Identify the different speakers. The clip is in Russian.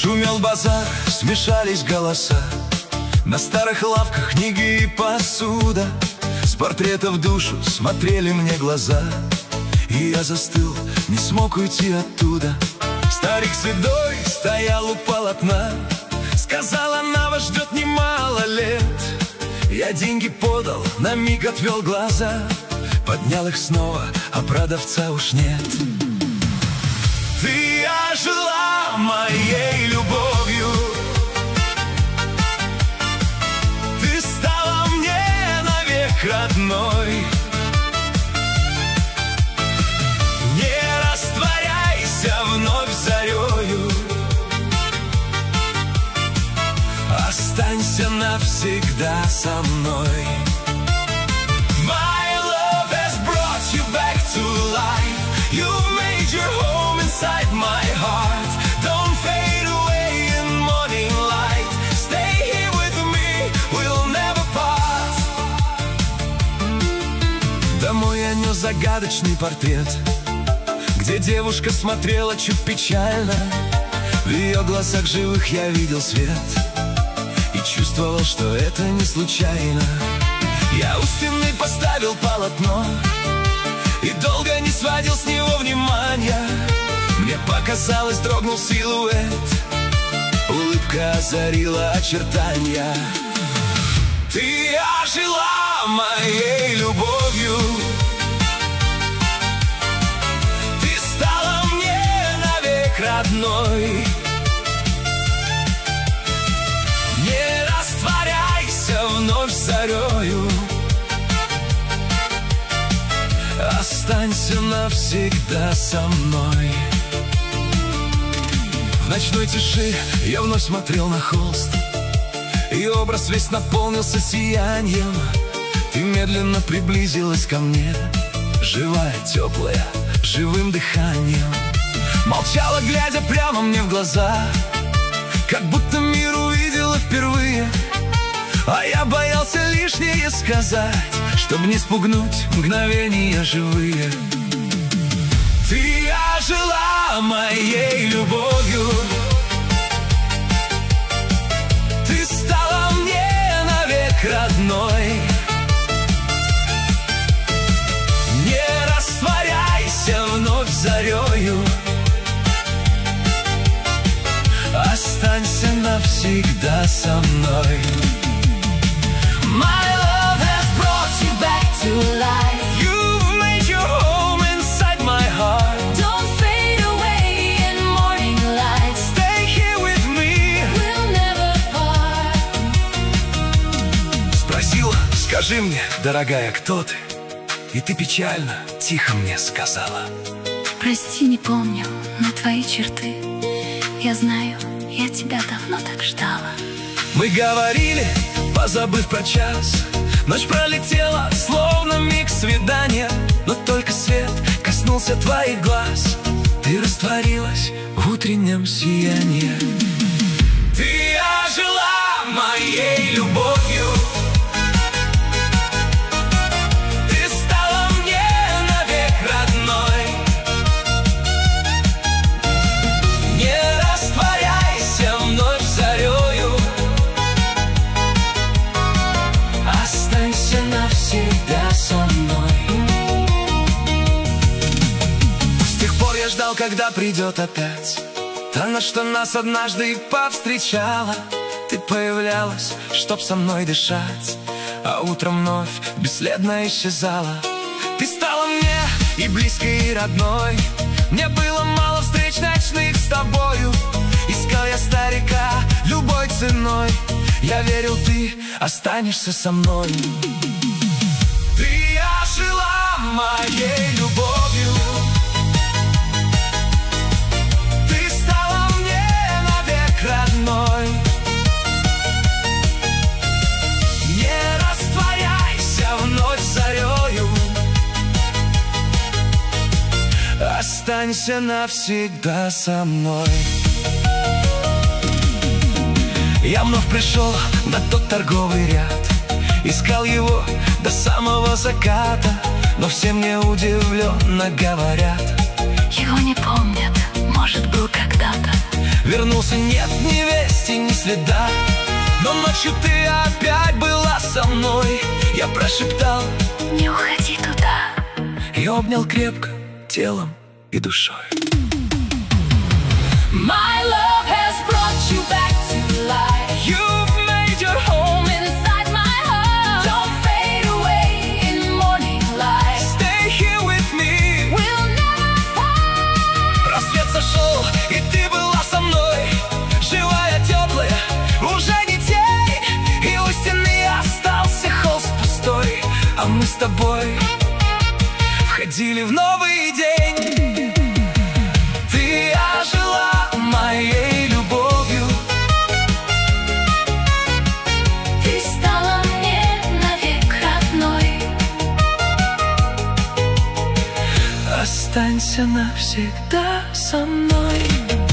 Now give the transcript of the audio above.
Speaker 1: Шумел базар, смешались голоса, на старых лавках книги и посуда. С портрета в душу смотрели мне глаза, и я застыл, не смог уйти оттуда. Старик седой стоял у полотна, сказал, она вас ждет немало лет. Я деньги подал, на миг отвел глаза, поднял их снова, а продавца уж нет. Ты ожила моей любовью, ты стала мне навек родной. Не растворяйся вновь зарею, останься навсегда со мной. My love has brought you back to life. You've made your home inside my heart. Don't fade away in morning light. Stay here with me, we'll never part. Домой я нес загадочный портрет, где девушка смотрела чуть печально. В ее глазах живых я видел свет и чувствовал, что это не случайно. Я у стены поставил полотно и долго не сводил с него внимания. Мне показалось, дрогнул силуэт, улыбка озарила очертания. Ты ожила моей любовью, ты стала мне навек родной. Не растворяйся вновь зарею, останься навсегда со мной. В ночной тиши я вновь смотрел на холст, и образ весь наполнился сиянием. Ты медленно приблизилась ко мне, живая, теплая, живым дыханием. Молчала, глядя прямо мне в глаза, как будто мир увидела впервые. А я боялся лишнее сказать, чтобы не спугнуть мгновения живые. Ты ожила моей любовью, ты стала мне навек родной. Не растворяйся вновь зарею, останься навсегда со мной.
Speaker 2: My love has brought you back to life.
Speaker 1: You've made your home inside my heart.
Speaker 2: Don't fade away in morning light.
Speaker 1: Stay here with me,
Speaker 2: We'll never part.
Speaker 1: спросил, скажи мне, дорогая, кто ты? И ты печально, тихо мне сказала:
Speaker 2: Прости, не помню, но твои черты я знаю, я тебя давно так ждала.
Speaker 1: Мы говорили, позабыв про час. Ночь пролетела, словно миг свидания, но только свет коснулся твоих глаз. Ты растворилась в утреннем сиянии. Ты ожила моей любовью, ты стала мне навек родной. Не растворяйся вновь зарею, останься навсегда со мной. С тех пор я ждал, когда придет опять та ночь, что нас однажды и повстречала. Ты появлялась, чтоб со мной дышать, а утром вновь бесследно исчезала. Ты стала мне и близкой, и родной. Мне было мало встреч ночных с тобою. Искал я старика любой ценой. Я верил, ты останешься со мной. Ты ожила моей любовью, ты стала мне навек родной. Не растворяйся вновь зарею, останься навсегда со мной. Я вновь пришел на тот торговый ряд, искал его до самого заката, но все мне удивленно говорят:
Speaker 2: Его не помнят, может, был когда-то.
Speaker 1: Вернулся больше нет ни вести, ни следа. Но ночью ты опять была со мной. Я прошептал:
Speaker 2: не уходи туда.
Speaker 1: И обнял крепко телом и душой.
Speaker 2: My love has brought you back to life.
Speaker 1: You've made your home
Speaker 2: inside my heart. Don't fade away in morning light.
Speaker 1: Stay here with me.
Speaker 2: We'll never part.
Speaker 1: Рассвет сошел, и ты была со мной. Живая, теплая, уже не тень. И у стены остался холст пустой. А мы с тобой входили в новый день. Ты ожила моей любовью.
Speaker 2: Ты стала мне навек родной.
Speaker 1: Останься навсегда со мной.